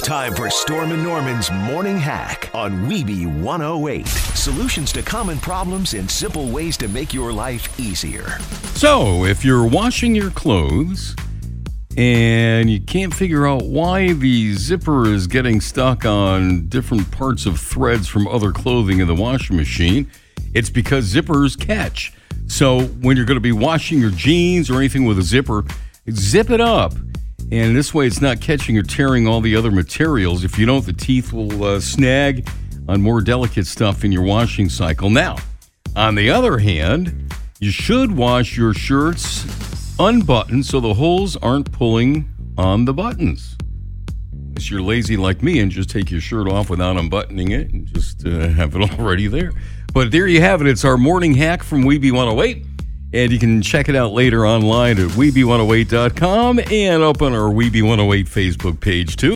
Time for Storm and Norman's Morning Hack on Weeby 108. Solutions to common problems and simple ways to make your life easier. So, if you're washing your clothes and you can't figure out why the zipper is getting stuck on different parts of threads from other clothing in the washing machine, it's because zippers catch. So, when you're going to be washing your jeans or anything with a zipper, zip it up. And this way it's not catching or tearing all the other materials. If you don't, the teeth will snag on more delicate stuff in your washing cycle. Now, on the other hand, you should wash your shirts unbuttoned so the holes aren't pulling on the buttons. Unless you're lazy like me and just take your shirt off without unbuttoning it and just have it already there. But there you have it. It's our morning hack from Weeby 108. And you can check it out later online at Weeby108.com and up on our Weeby 108 Facebook page, too.